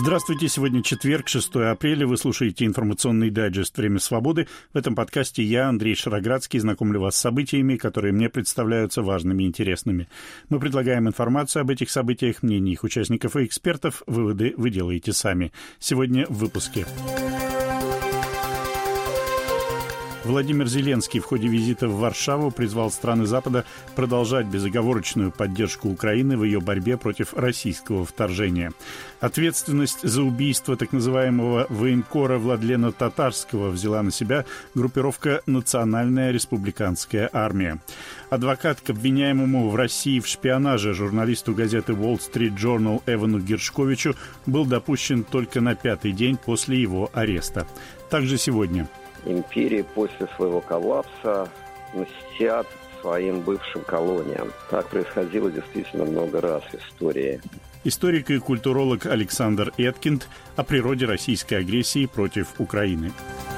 Здравствуйте, сегодня четверг, 6 апреля. Вы слушаете информационный дайджест «Время свободы». В этом подкасте я, Андрей Шароградский, знакомлю вас с событиями, которые мне представляются важными и интересными. Мы предлагаем информацию об этих событиях, мнения их участников и экспертов. Выводы вы делаете сами. Сегодня в выпуске. Владимир Зеленский в ходе визита в Варшаву призвал страны Запада продолжать безоговорочную поддержку Украины в ее борьбе против российского вторжения. Ответственность за убийство так называемого военкора Владлена Татарского взяла на себя группировка «Национальная республиканская армия». Адвокат к обвиняемому в России в шпионаже журналисту газеты Wall Street Journal Эвану Гершковичу был допущен только на 5-й день после его ареста. Также сегодня. Империи после своего коллапса мстят своим бывшим колониям. Так происходило действительно много раз в истории. Историк и культуролог Александр Эткинд о природе российской агрессии против Украины.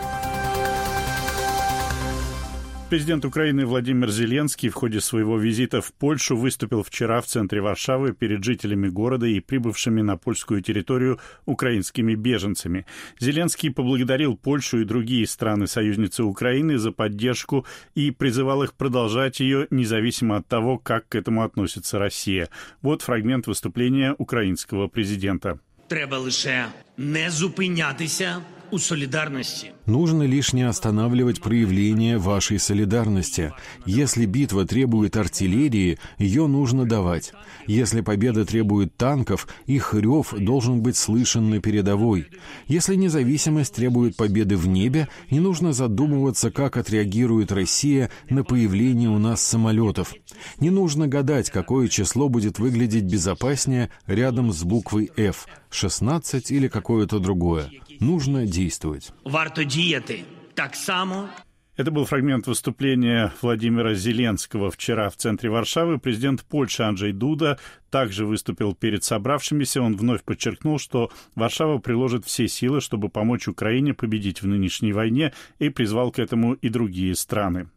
Президент Украины Владимир Зеленский в ходе своего визита в Польшу выступил вчера в центре Варшавы перед жителями города и прибывшими на польскую территорию украинскими беженцами. Зеленский поблагодарил Польшу и другие страны-союзницы Украины за поддержку и призывал их продолжать ее, независимо от того, как к этому относится Россия. Вот фрагмент выступления украинского президента. Треба лише не зупинятися у солидарности. Нужно лишь не останавливать проявление вашей солидарности. Если битва требует артиллерии, ее нужно давать. Если победа требует танков, их рев должен быть слышен на передовой. Если независимость требует победы в небе, не нужно задумываться, как отреагирует Россия на появление у нас самолетов. Не нужно гадать, какое число будет выглядеть безопаснее рядом с буквой «Ф», 16 или какое-то другое. Нужно действовать. Это был фрагмент выступления Владимира Зеленского вчера в центре Варшавы. Президент Польши Анджей Дуда также выступил перед собравшимися. Он вновь подчеркнул, что Варшава приложит все силы, чтобы помочь Украине победить в нынешней войне, и призвал к этому и другие страны.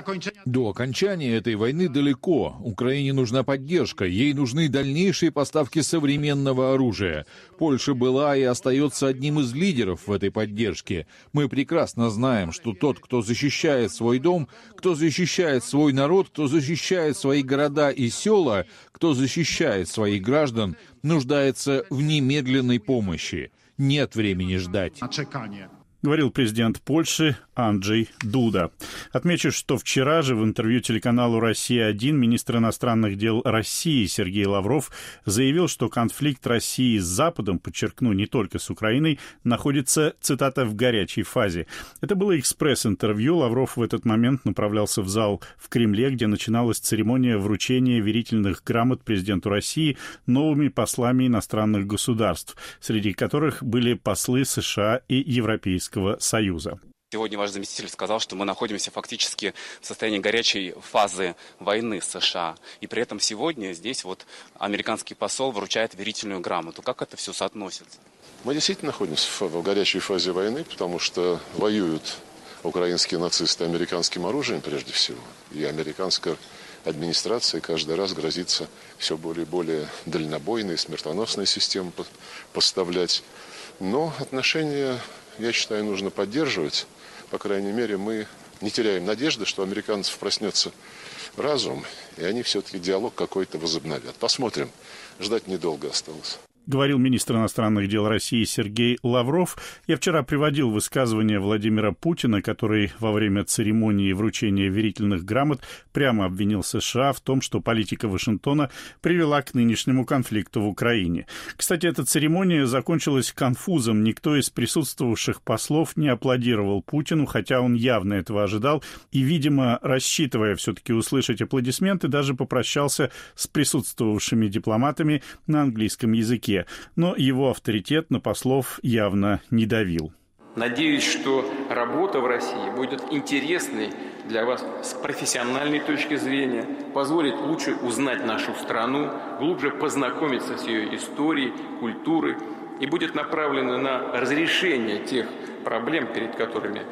До окончания этой войны далеко. Украине нужна поддержка, ей нужны дальнейшие поставки современного оружия. Польша была и остается одним из лидеров в этой поддержке. Мы прекрасно знаем, что тот, кто защищает свой дом, кто защищает свой народ, кто защищает свои города и села, кто защищает своих граждан, нуждается в немедленной помощи. Нет времени ждать. Говорил президент Польши Анджей Дуда. Отмечу, что вчера же в интервью телеканалу «Россия-1» министр иностранных дел России Сергей Лавров заявил, что конфликт России с Западом, подчеркну, не только с Украиной, находится, цитата, «в горячей фазе». Это было экспресс-интервью. Лавров в этот момент направлялся в зал в Кремле, где начиналась церемония вручения верительных грамот президенту России новыми послами иностранных государств, среди которых были послы США и Европейского Союза. Сегодня ваш заместитель сказал, что мы находимся фактически в состоянии горячей фазы войны с США. И при этом сегодня здесь вот американский посол вручает верительную грамоту. Как это все соотносится? Мы действительно находимся в горячей фазе войны, потому что воюют украинские нацисты американским оружием прежде всего. И американская администрация каждый раз грозится все более и более дальнобойные, смертоносные системы поставлять. Но отношения, я считаю, нужно поддерживать. По крайней мере, мы не теряем надежды, что у американцев проснется разум, и они все-таки диалог какой-то возобновят. Посмотрим. Ждать недолго осталось. Говорил министр иностранных дел России Сергей Лавров. Я вчера приводил высказывание Владимира Путина, который во время церемонии вручения верительных грамот прямо обвинил США в том, что политика Вашингтона привела к нынешнему конфликту в Украине. Кстати, эта церемония закончилась конфузом. Никто из присутствовавших послов не аплодировал Путину, хотя он явно этого ожидал и, видимо, рассчитывая все-таки услышать аплодисменты, даже попрощался с присутствовавшими дипломатами на английском языке. Но его авторитет на послов явно не давил. Надеюсь, что работа в России будет интересной для вас с профессиональной точки зрения, позволит лучше узнать нашу страну, глубже познакомиться с ее историей, культурой и будет направлена на разрешение тех проблем, перед которыми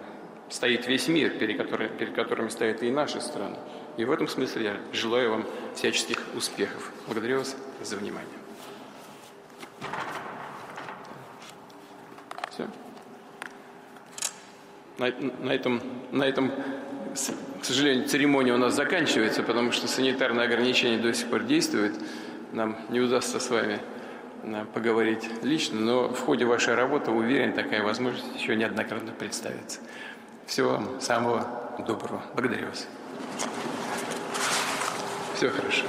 стоит весь мир, перед которыми стоят и наши страны. И в этом смысле я желаю вам всяческих успехов. Благодарю вас за внимание. Все. На этом, к сожалению, церемония у нас заканчивается, потому что санитарные ограничения до сих пор действуют. Нам не удастся с вами поговорить лично, но в ходе вашей работы, уверен, такая возможность еще неоднократно представится. Всего вам самого доброго. Благодарю вас. Все хорошо.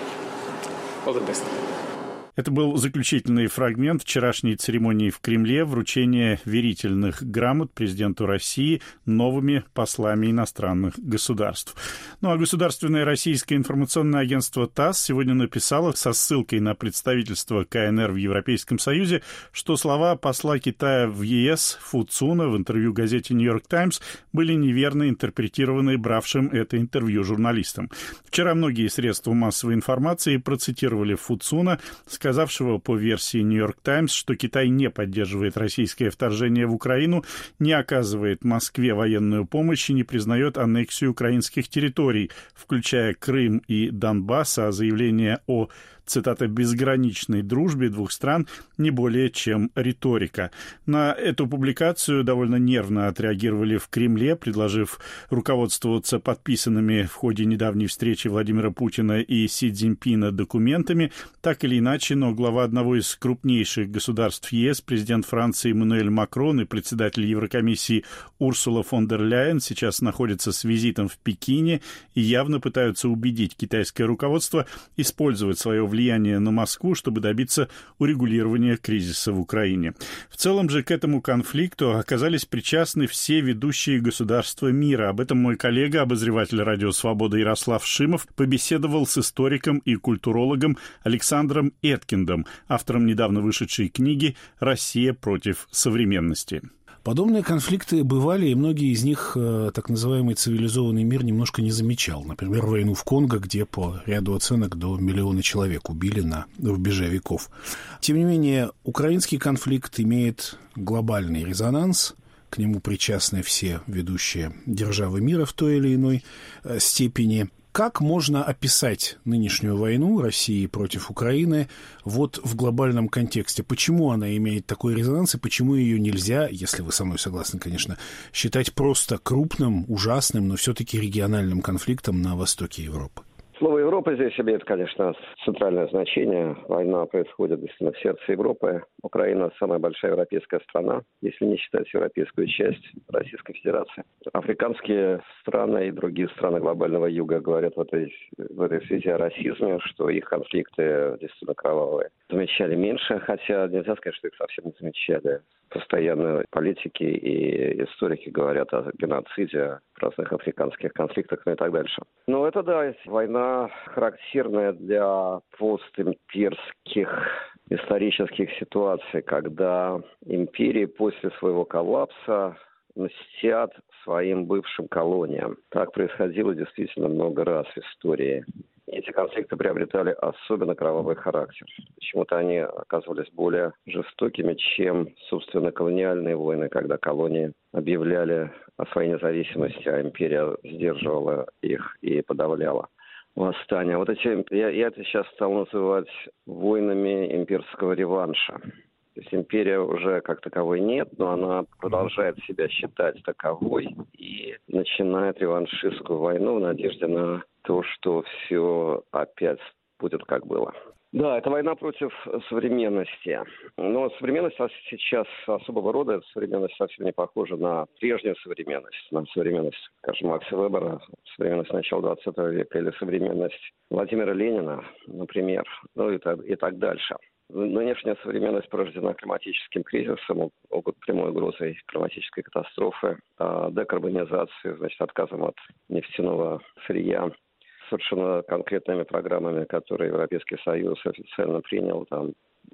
All the best. Это был заключительный фрагмент вчерашней церемонии в Кремле вручения верительных грамот президенту России новыми послами иностранных государств. Ну а государственное российское информационное агентство ТАСС сегодня написало со ссылкой на представительство КНР в Европейском Союзе, что слова посла Китая в ЕС Фу Цуна в интервью газете «Нью-Йорк Таймс» были неверно интерпретированы бравшим это интервью журналистом. Вчера многие средства массовой информации процитировали Фу Цуна, сказавшего по версии «Нью-Йорк Таймс», что Китай не поддерживает российское вторжение в Украину, не оказывает Москве военную помощь и не признает аннексию украинских территорий, включая Крым и Донбасс, а заявление о, цитата, «безграничной дружбе двух стран» не более чем риторика. На эту публикацию довольно нервно отреагировали в Кремле, предложив руководствоваться подписанными в ходе недавней встречи Владимира Путина и Си Цзиньпина документами. Так или иначе, но глава одного из крупнейших государств ЕС, президент Франции Эммануэль Макрон и председатель Еврокомиссии Урсула фон дер Ляйен сейчас находятся с визитом в Пекине и явно пытаются убедить китайское руководство использовать свое влияние на Москву, чтобы добиться урегулирования кризиса в Украине. В целом же к этому конфликту оказались причастны все ведущие государства мира. Об этом мой коллега, обозреватель «Радио Свобода» Ярослав Шимов, побеседовал с историком и культурологом Александром Эткиндом, автором недавно вышедшей книги «Россия против современности». Подобные конфликты бывали, и многие из них так называемый цивилизованный мир немножко не замечал. Например, войну в Конго, где по ряду оценок до 1 миллиона человек убили на рубеже веков. Тем не менее, украинский конфликт имеет глобальный резонанс. К нему причастны все ведущие державы мира в той или иной степени. Как можно описать нынешнюю войну России против Украины вот в глобальном контексте? Почему она имеет такой резонанс и почему ее нельзя, если вы со мной согласны, конечно, считать просто крупным, ужасным, но все-таки региональным конфликтом на востоке Европы? Слово «Европа» здесь имеет, конечно, центральное значение. Война происходит действительно в сердце Европы. Украина – самая большая европейская страна, если не считать европейскую часть Российской Федерации. Африканские страны и другие страны глобального юга говорят в этой связи о расизме, что их конфликты действительно кровавые. Замечали меньше, хотя нельзя сказать, что их совсем не замечали. Постоянно политики и историки говорят о геноциде, разных африканских конфликтах, ну и так дальше. Но это, да, война характерная для постимперских исторических ситуаций, когда империи после своего коллапса мстят своим бывшим колониям. Так происходило действительно много раз в истории. Эти конфликты приобретали особенно кровавый характер. Почему-то они оказывались более жестокими, чем, собственно, колониальные войны, когда колонии объявляли о своей независимости, а империя сдерживала их и подавляла восстания. Вот я это сейчас стал называть войнами имперского реванша. То есть империя уже как таковой нет, но она продолжает себя считать таковой и начинает реваншистскую войну в надежде на то, что все опять будет как было. Да, это война против современности. Но современность сейчас особого рода, современность совсем не похожа на прежнюю современность, на современность, скажем, Макса Вебера, современность начала 20 века или современность Владимира Ленина, например, ну и так дальше. Нынешняя современность порождена климатическим кризисом, прямой угрозой климатической катастрофы, декарбонизацией, значит, отказом от нефтяного сырья, совершенно конкретными программами, которые Европейский Союз официально принял, там,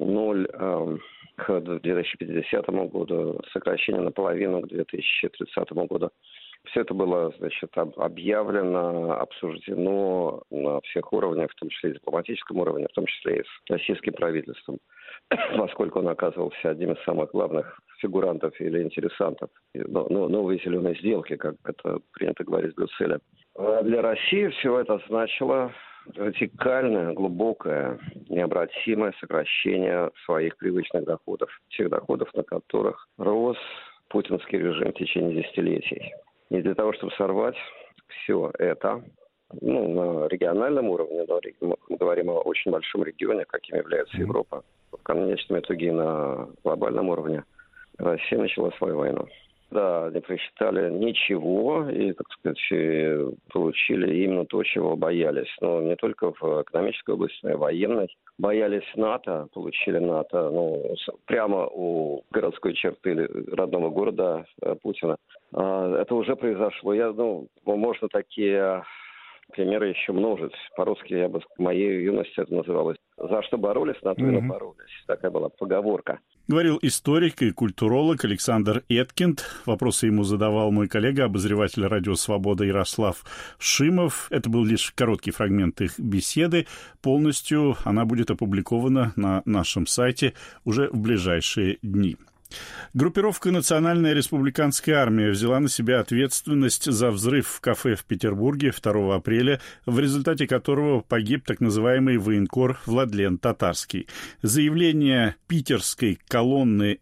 0 к 2050 году, сокращение наполовину к 2030 году. Все это было, значит, объявлено, обсуждено на всех уровнях, в том числе и дипломатическом уровне, в том числе и с российским правительством, поскольку он оказывался одним из самых главных фигурантов или интересантов новой зеленой сделки, как это принято говорить в Брюсселе. Для России все это значило радикальное, глубокое, необратимое сокращение своих привычных доходов, тех доходов, на которых рос путинский режим в течение десятилетий. И для того, чтобы сорвать все это, на региональном уровне, но мы говорим о очень большом регионе, каким является Европа, в конечном итоге на глобальном уровне, Россия начала свою войну. Да, не просчитали ничего и, так сказать, получили именно то, чего боялись. Но не только в экономической области, но и в военной. Боялись НАТО, получили НАТО прямо у городской черты родного города Путина. Это уже произошло. Можно такие примеры еще множить. По-русски, в моей юности это называлось «За что боролись, на то и напоролись». Такая была поговорка. Говорил историк и культуролог Александр Эткинд. Вопросы ему задавал мой коллега, обозреватель «Радио Свобода» Ярослав Шимов. Это был лишь короткий фрагмент их беседы. Полностью она будет опубликована на нашем сайте уже в ближайшие дни. Группировка «Национальная республиканская армия» взяла на себя ответственность за взрыв в кафе в Петербурге 2 апреля, в результате которого погиб так называемый военкор Владлен Татарский. Заявление питерской колонны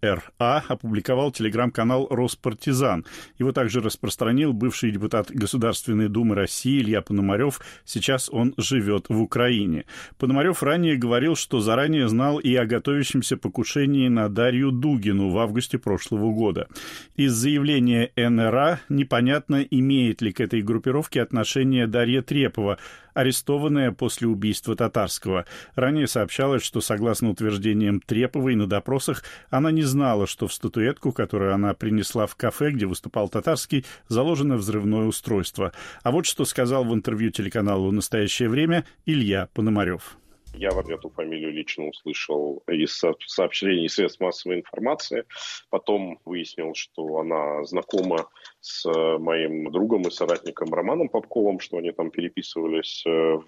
НРА опубликовал телеграм-канал «Роспартизан». Его также распространил бывший депутат Государственной Думы России Илья Пономарев. Сейчас он живет в Украине. Пономарев ранее говорил, что заранее знал и о готовящемся покушении на Дарью Дугину в августе прошлого года. Из заявления НРА непонятно, имеет ли к этой группировке отношение Дарья Трепова, арестованная после убийства Татарского. Ранее сообщалось, что, согласно утверждениям Треповой на допросах, она не знала, что в статуэтку, которую она принесла в кафе, где выступал Татарский, заложено взрывное устройство. А вот что сказал в интервью телеканалу «Настоящее время» Илья Пономарев. Я эту фамилию лично услышал из сообщений средств массовой информации. Потом выяснил, что она знакома с моим другом и соратником Романом Попковым, что они там переписывались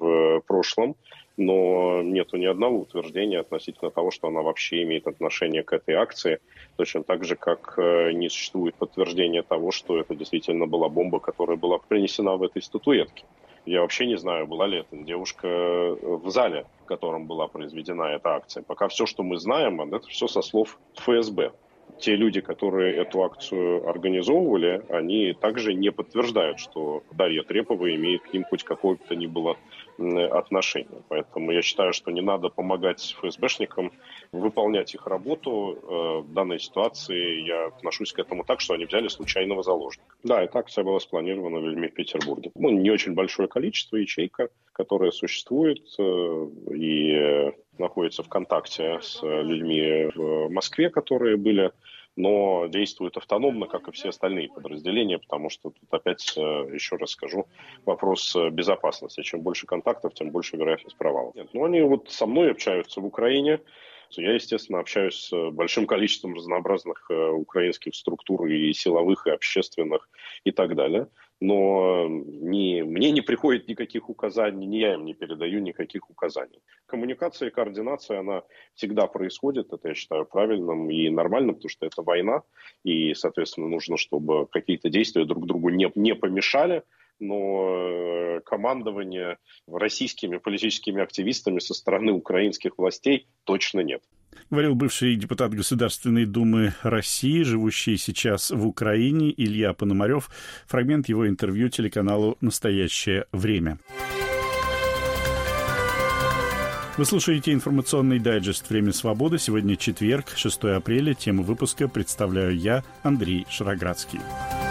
в прошлом. Но нету ни одного утверждения относительно того, что она вообще имеет отношение к этой акции. Точно так же, как не существует подтверждения того, что это действительно была бомба, которая была принесена в этой статуэтке. Я вообще не знаю, была ли эта девушка в зале, в котором была произведена эта акция. Пока все, что мы знаем, это все со слов ФСБ. Те люди, которые эту акцию организовывали, они также не подтверждают, что Дарья Трепова имеет к ним хоть какое-то ни было отношение. Поэтому я считаю, что не надо помогать ФСБшникам выполнять их работу. В данной ситуации я отношусь к этому так, что они взяли случайного заложника. Да, эта акция была спланирована людьми в Петербурге. Не очень большое количество, ячейка, которая существует и находится в контакте с людьми в Москве, которые были, но действует автономно, как и все остальные подразделения, потому что тут опять, еще раз скажу, вопрос безопасности. Чем больше контактов, тем больше вероятность провала. Они со мной общаются в Украине. Я, естественно, общаюсь с большим количеством разнообразных украинских структур и силовых, и общественных, и так далее. Но мне не приходит никаких указаний, ни я им не передаю никаких указаний. Коммуникация и координация, она всегда происходит. Это я считаю правильным и нормальным, потому что это война. И, соответственно, нужно, чтобы какие-то действия друг другу не помешали. Но командования российскими политическими активистами со стороны украинских властей точно нет. Говорил бывший депутат Государственной Думы России, живущий сейчас в Украине, Илья Пономарев. Фрагмент его интервью телеканалу «Настоящее время». Вы слушаете информационный дайджест «Время свободы». Сегодня четверг, 6 апреля. Тему выпуска представляю я, Андрей Шароградский.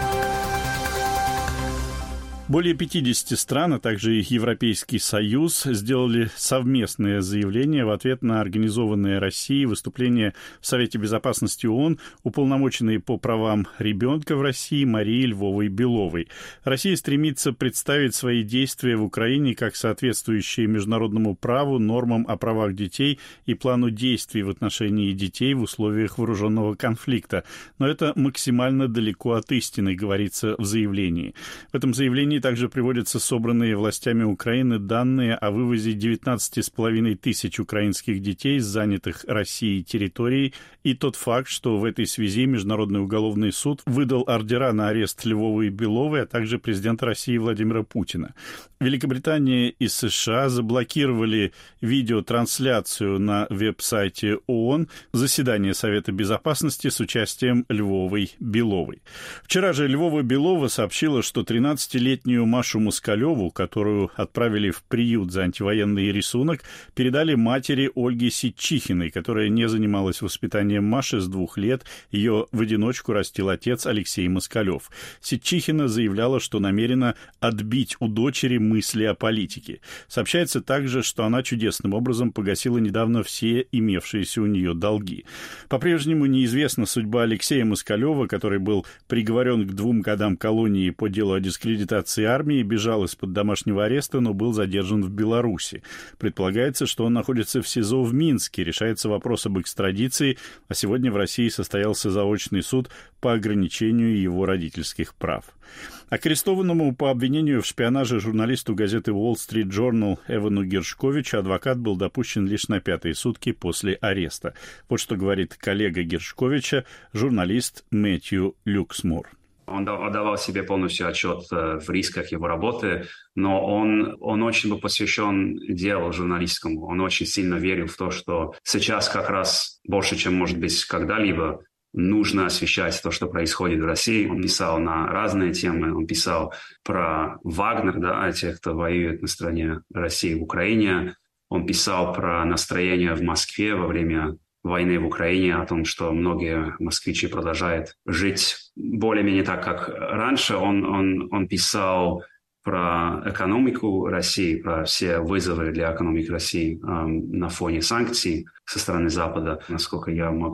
Более 50 стран, а также и Европейский Союз сделали совместное заявление в ответ на организованное Россией выступление в Совете Безопасности ООН уполномоченной по правам ребенка в России Марии Львовой-Беловой. Россия стремится представить свои действия в Украине как соответствующие международному праву, нормам о правах детей и плану действий в отношении детей в условиях вооруженного конфликта. Но это максимально далеко от истины, говорится в заявлении. В этом заявлении также приводятся собранные властями Украины данные о вывозе 19,5 тысяч украинских детей с занятых Россией территорий и тот факт, что в этой связи Международный уголовный суд выдал ордера на арест Львова и Беловой, а также президента России Владимира Путина. Великобритания и США заблокировали видеотрансляцию на веб-сайте ООН заседания Совета Безопасности с участием Львовой-Беловой. Вчера же Львова-Белова сообщила, что 13-летнюю Машу Москалеву, которую отправили в приют за антивоенный рисунок, передали матери Ольге Ситчихиной, которая не занималась воспитанием Маши с 2 лет. Ее в одиночку растил отец Алексей Москалев. Ситчихина заявляла, что намерена отбить у дочери мысли о политике. Сообщается также, что она чудесным образом погасила недавно все имевшиеся у нее долги. По-прежнему неизвестна судьба Алексея Москалева, который был приговорен к 2 годам колонии по делу о дискредитации армии, бежал из-под домашнего ареста, но был задержан в Беларуси. Предполагается, что он находится в СИЗО в Минске. Решается вопрос об экстрадиции, а сегодня в России состоялся заочный суд по ограничению его родительских прав. К арестованному по обвинению в шпионаже журналисту газеты Wall Street Journal Эвану Гершковичу адвокат был допущен лишь на 5-е сутки после ареста. Вот что говорит коллега Гершковича, журналист Мэтью Люксмор. Он отдавал себе полностью отчет в рисках его работы, но он очень был посвящен делу журналистскому. Он очень сильно верил в то, что сейчас как раз больше, чем может быть когда-либо, нужно освещать то, что происходит в России. Он писал на разные темы. Он писал про Вагнер, тех, кто воюет на стороне России в Украине. Он писал про настроение в Москве во время войны в Украине, о том, что многие москвичи продолжают жить более-менее так, как раньше. Он писал про экономику России, про все вызовы для экономики России на фоне санкций со стороны Запада. Насколько я могу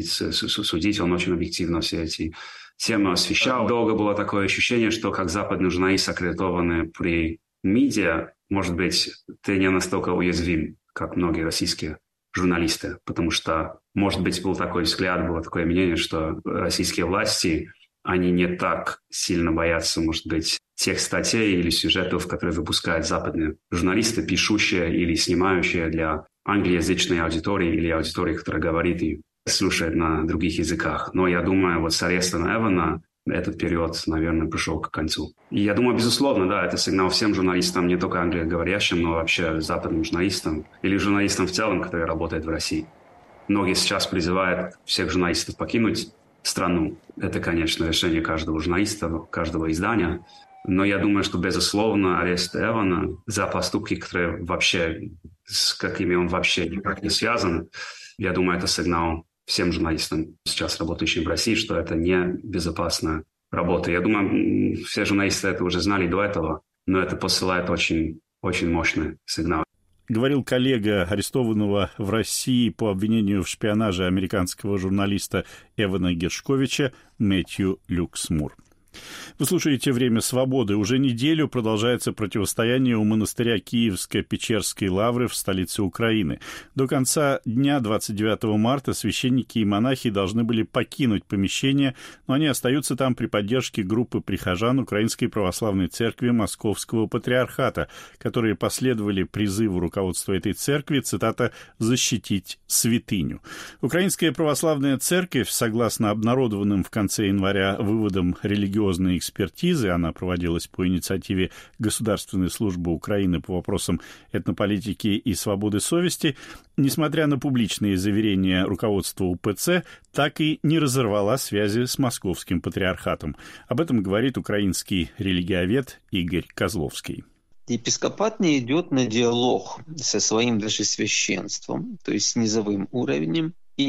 судить, он очень объективно все эти темы освещал. Долго было такое ощущение, что как западные журналисты, аккредитованные при МИДе, может быть, ты не настолько уязвим, как многие российские журналисты, потому что, может быть, был такой взгляд, было такое мнение, что российские власти, они не так сильно боятся, может быть, тех статей или сюжетов, которые выпускают западные журналисты, пишущие или снимающие для англоязычной аудитории или аудитории, которая говорит и слушает на других языках. Но я думаю, вот с арестом Эвана этот период, наверное, пришел к концу. И я думаю, безусловно, это сигнал всем журналистам, не только англоговорящим, но вообще западным журналистам или журналистам в целом, которые работают в России. Многие сейчас призывают всех журналистов покинуть страну. Это, конечно, решение каждого журналиста, каждого издания. Но я думаю, что, безусловно, арест Эвана за поступки, которые вообще, с какими он вообще никак не связан, я думаю, это сигнал всем журналистам, сейчас работающим в России, что это не безопасная работа. Я думаю, все журналисты это уже знали до этого, но это посылает очень, очень мощный сигнал. Говорил коллега арестованного в России по обвинению в шпионаже американского журналиста Эвана Гершковича Мэтью Люксмур. Вы слушаете «Время свободы». Уже неделю продолжается противостояние у монастыря Киевско-Печерской лавры в столице Украины. До конца дня 29 марта священники и монахи должны были покинуть помещение, но они остаются там при поддержке группы прихожан Украинской православной церкви Московского патриархата, которые последовали призыву руководства этой церкви, цитата, «защитить святыню». Украинская православная церковь, согласно обнародованным в конце января выводам религиозной экспертизы, она проводилась по инициативе Государственной службы Украины по вопросам этнополитики и свободы совести, несмотря на публичные заверения руководства УПЦ, так и не разорвала связи с Московским патриархатом. Об этом говорит украинский религиовед Игорь Козловский. Епископат не идет на диалог со своим даже священством, то есть с низовым уровнем.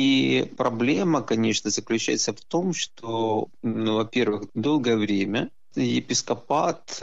И проблема, конечно, заключается в том, что, во-первых, долгое время епископат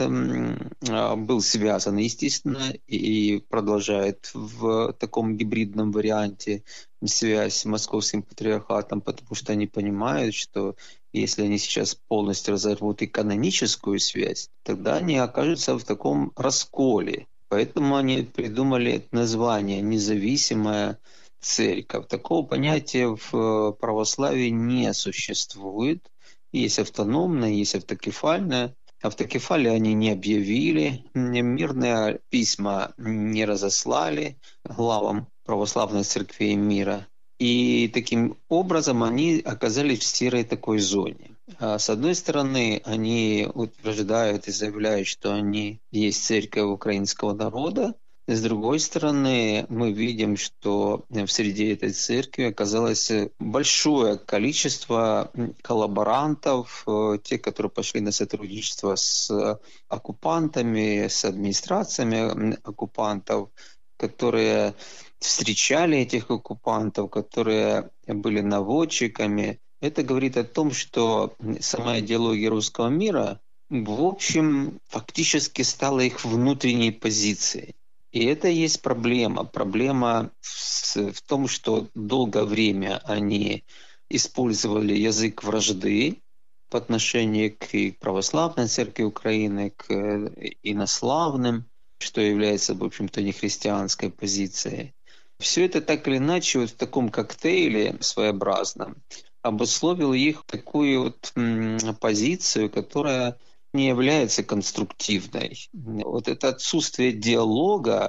был связан, естественно, и продолжает в таком гибридном варианте связь с Московским патриархатом, потому что они понимают, что если они сейчас полностью разорвут и каноническую связь, тогда они окажутся в таком расколе. Поэтому они придумали название «независимая церковь». Такого понятия в православии не существует. Есть автономная, есть автокефальная. Автокефалию они не объявили, мирные письма не разослали главам православных церквей мира. И таким образом они оказались в серой такой зоне. С одной стороны, они утверждают и заявляют, что они есть церковь украинского народа. С другой стороны, мы видим, что в среде этой церкви оказалось большое количество коллаборантов, те, которые пошли на сотрудничество с оккупантами, с администрациями оккупантов, которые встречали этих оккупантов, которые были наводчиками. Это говорит о том, что сама идеология русского мира, в общем, фактически стала их внутренней позицией. И это и есть проблема. Проблема в том, что долгое время они использовали язык вражды по отношению к православной церкви Украины, к инославным, что является, в общем-то, нехристианской позицией. Все это так или иначе вот в таком коктейле своеобразном обусловило их такую вот позицию, которая не является конструктивной. Вот это отсутствие диалога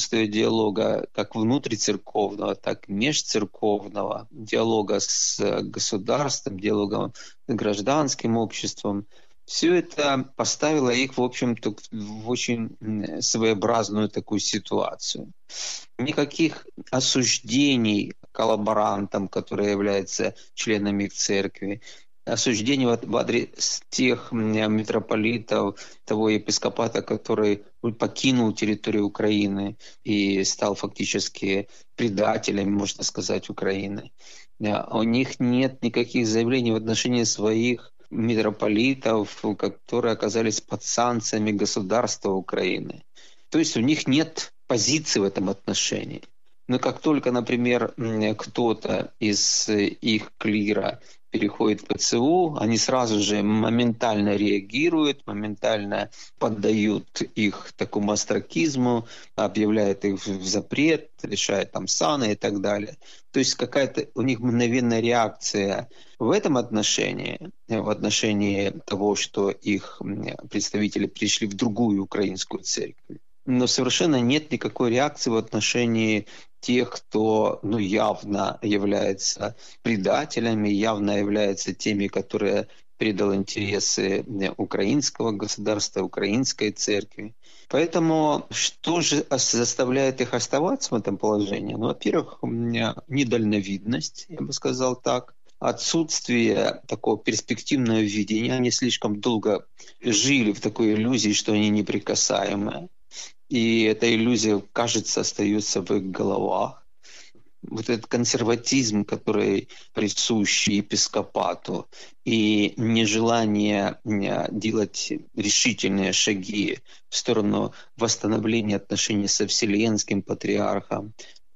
как внутрицерковного, так и межцерковного, диалога с государством, диалога с гражданским обществом, все это поставило их, в общем-то, в очень своеобразную такую ситуацию. Никаких осуждений коллаборантам, которые являются членами их церкви, осуждений в адрес тех митрополитов, того епископата, который покинул территорию Украины и стал фактически предателем, можно сказать, Украины. У них нет никаких заявлений в отношении своих митрополитов, которые оказались под санкциями государства Украины. То есть у них нет позиции в этом отношении. Но как только, например, кто-то из их клира переходит в ПЦУ, они сразу же моментально реагируют, моментально поддают их такому остракизму, объявляют их в запрет, решают там саны и так далее. То есть какая-то у них мгновенная реакция в этом отношении, в отношении того, что их представители пришли в другую украинскую церковь. Но совершенно нет никакой реакции в отношении тех, кто явно является предателями, явно является теми, которые предал интересы украинского государства, украинской церкви. Поэтому что же заставляет их оставаться в этом положении? Во-первых, недальновидность, я бы сказал так, отсутствие такого перспективного видения. Они слишком долго жили в такой иллюзии, что они неприкасаемые. И эта иллюзия, кажется, остается в их головах. Вот этот консерватизм, который присущ епископату, и нежелание делать решительные шаги в сторону восстановления отношений со Вселенским патриархом,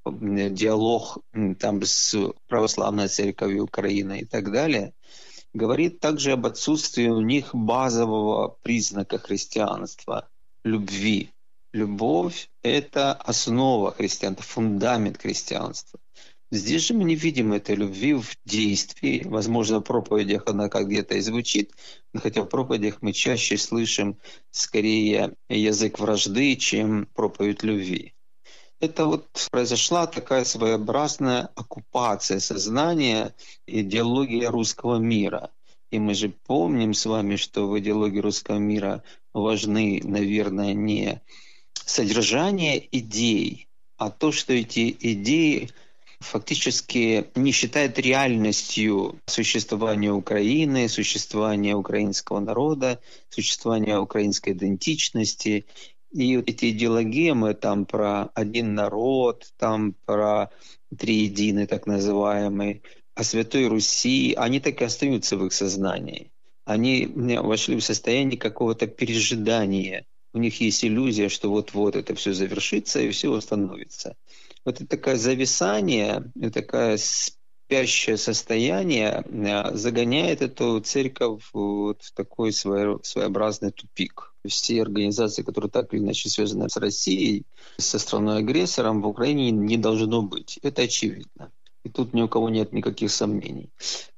диалог там с православной церковью Украины и так далее, говорит также об отсутствии у них базового признака христианства – любви. Любовь – это основа христианства, фундамент христианства. Здесь же мы не видим этой любви в действии. Возможно, в проповедях она как где-то и звучит, но хотя в проповедях мы чаще слышим скорее язык вражды, чем проповедь любви. Это вот произошла такая своеобразная оккупация сознания, идеология русского мира. И мы же помним с вами, что в идеологии русского мира важны, наверное, не содержание идей, а то, что эти идеи фактически не считают реальностью существования Украины, существования украинского народа, существования украинской идентичности. И эти идеологемы там про один народ, там про триединый так называемый, о Святой Руси, они так и остаются в их сознании. Они вошли в состояние какого-то пережидания. У них есть иллюзия, что вот-вот это все завершится и все восстановится. Вот это такое зависание, такое спящее состояние загоняет эту церковь вот в такой своеобразный тупик. Все организации, которые так или иначе связаны с Россией, со страной-агрессором, в Украине не должно быть. Это очевидно. И тут ни у кого нет никаких сомнений.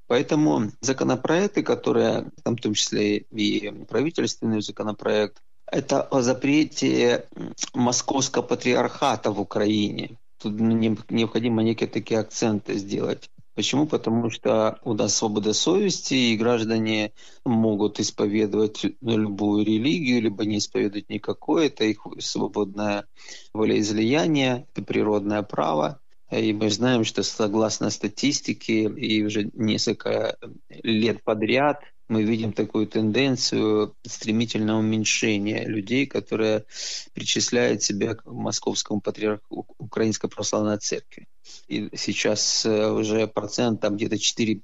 Поэтому законопроекты, которые, там, в том числе и правительственный законопроект, это о запрете московского патриархата в Украине. Тут необходимо некие такие акценты сделать. Почему? Потому что у нас свобода совести, и граждане могут исповедовать любую религию, либо не исповедовать никакой. Это их свободное волеизлияние, это природное право. И мы знаем, что согласно статистике, и уже несколько лет подряд мы видим такую тенденцию стремительного уменьшения людей, которые причисляют себя к Московскому патриарху Украинской Православной Церкви. И сейчас уже процент там где-то 4%.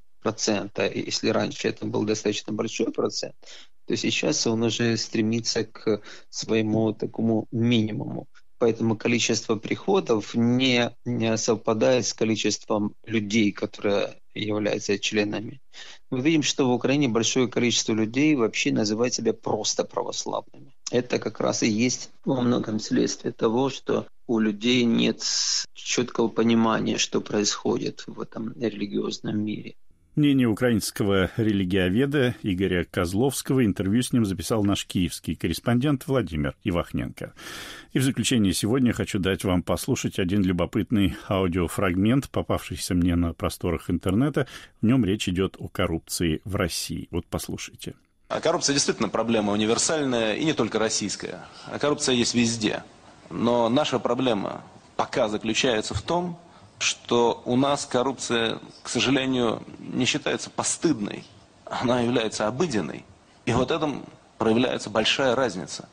Если раньше это был достаточно большой процент, то сейчас он уже стремится к своему такому минимуму. Поэтому количество приходов не совпадает с количеством людей, которые являются членами. Мы видим, что в Украине большое количество людей вообще называют себя просто православными. Это как раз и есть во многом следствие того, что у людей нет четкого понимания, что происходит в этом религиозном мире. Мнение украинского религиоведа Игоря Козловского, интервью с ним записал наш киевский корреспондент Владимир Ивахненко. И в заключение сегодня хочу дать вам послушать один любопытный аудиофрагмент, попавшийся мне на просторах интернета. В нем речь идет о коррупции в России. Вот послушайте. Коррупция действительно проблема универсальная и не только российская. Коррупция есть везде. Но наша проблема пока заключается в том, что у нас коррупция, к сожалению, не считается постыдной. Она является обыденной. И вот в этом проявляется большая разница.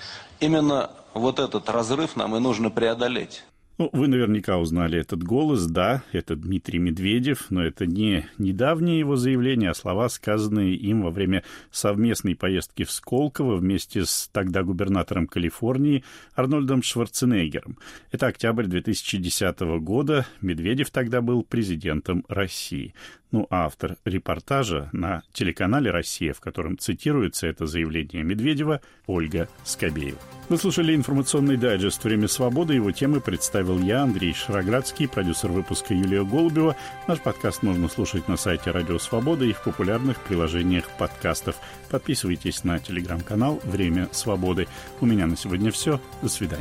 Именно вот этот разрыв нам и нужно преодолеть. Ну, вы наверняка узнали этот голос. Да, это Дмитрий Медведев, но это не недавнее его заявление, а слова, сказанные им во время совместной поездки в Сколково вместе с тогда губернатором Калифорнии Арнольдом Шварценеггером. Это октябрь 2010 года. Медведев тогда был президентом России. Ну, а автор репортажа на телеканале «Россия», в котором цитируется это заявление Медведева, Ольга Скобеева. Вы слушали информационный дайджест «Время свободы». Его темы представил я, Андрей Шароградский, продюсер выпуска Юлия Голубева. Наш подкаст можно слушать на сайте Радио Свобода и в популярных приложениях подкастов. Подписывайтесь на телеграм-канал «Время свободы». У меня на сегодня все. До свидания.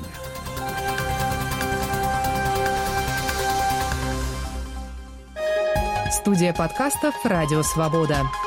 Студия подкастов «Радио Свобода».